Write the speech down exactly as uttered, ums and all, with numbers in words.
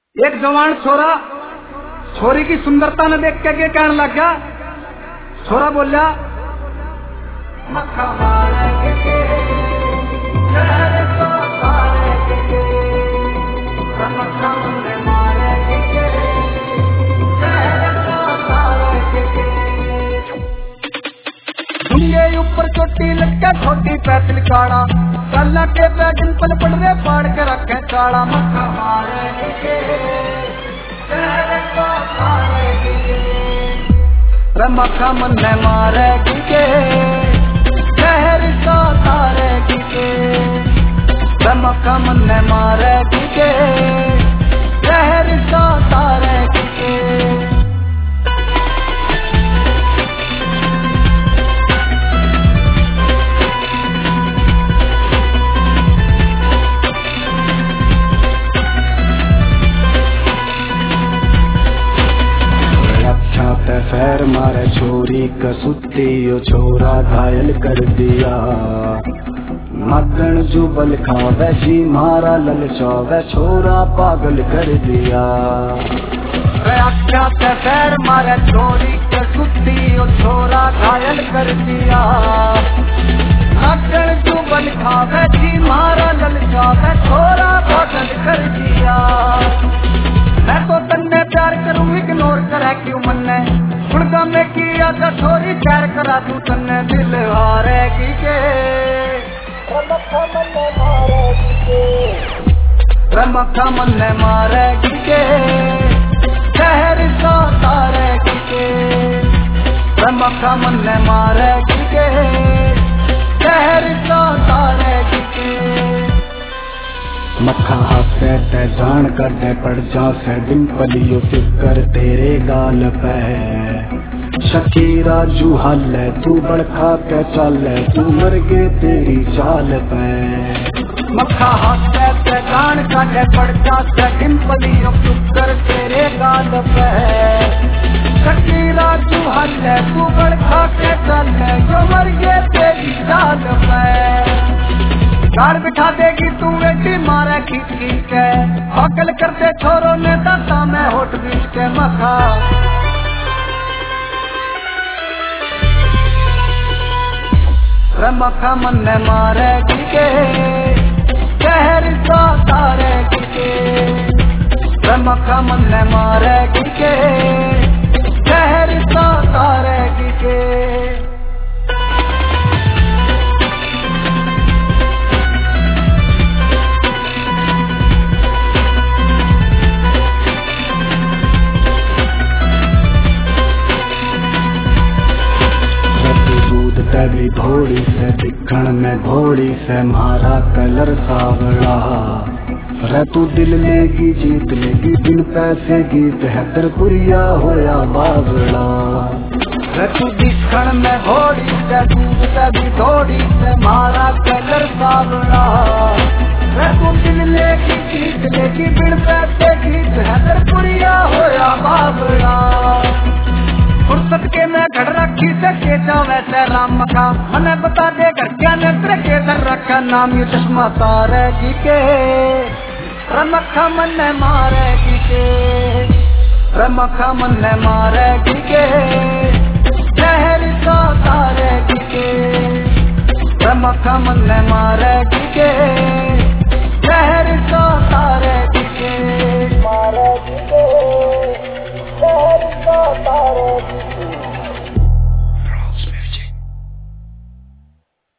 एक जवान छोरा छोरी की सुंदरता न देख के कहने लग गया। छोरा बोलिया मक्खा मारेंगे के, शहर को मारेंगे के, मक्खा मारेंगे के, शहर को मारेंगे के। डूंगे ऊपर चोटी लटका छोटी पैदल काड़ा, काला के बैगन पल पड़ रहे फाड़ के रखे काड़ा। मक्खा मारेंगे के, शहर को मारेंगे के, मक्खा मन मारेंगे के, शहर को मारेंगे के, मक्खा मन मारेंगे के, शहर को मारेंगे के। फैर मारे छोरी कसुती ओ छोरा घायल कर दिया। मगन जुबल खावे जी मारा ललचावे छोरा पागल कर दिया। अच्छा ते फैर मारे छोरी कसुती ओ छोरा घायल कर दिया। मगन जुबल खावे जी मारा ललचावे छोरा पागल कर दिया। मैं तो तन्ने प्यार करूं इग्नोर करे क्यों मन्ने, गुड़गा में किया था छोरी प्यार करा तू तन्ने दिल हारेगी के, रमक्खा मन मारेगी के, शहर को तारेगी के, रमक्खा मन मारेगी के, शहर को तारेगी के। मक्खा हाथे ते जान कर दे पड़ जा से डिम्पलियो फिकर तेरे गाल पे। शकीरा जू हल है तू बड़खा के चल तू मर गे तेरी चाल पे। मक्खा हाथे ते जान कर दे पड़ जा से डिम्पलियो फिकर तेरे गाल पे। शकीरा जू हल है तू बड़खा के चल जो मर गे तेरी चाल पे। कार बिठा देगी तू एटी मारे खींच खींच के, पागल करते छोरों ने दाता में होठ बीच के। मक्खा रमक्खा मन मारेगी के, शहर को तारेगी के, रमक्खा मन मारेगी के, शहर को तारेगी के। तभी भोड़ी से दिखण में घोड़ी से मारा कलर सावड़ा। रे तू दिल लेगी जीत लेगी बिन पैसे गीत है तरपुरिया होया बावड़ा। रे तू दिखण में घोड़ी से दूध तभी घोड़ी से मारा कलर सावड़ा। रे तू दिल लेगी जीत लेगी बिन पैसे गीत है तरपुरिया होया बावड़ा। फुर्सत के मैं घड़ रखी सके जावे से राम का, मने बता दे घर क्या नेत्र के दर रखा नाम ये चश्मा तारेगी के, रमक्खा मन मारेगी के, रमक्खा मन मारेगी के, शहर को तारेगी के, रमक्खा मन मारेगी के, शहर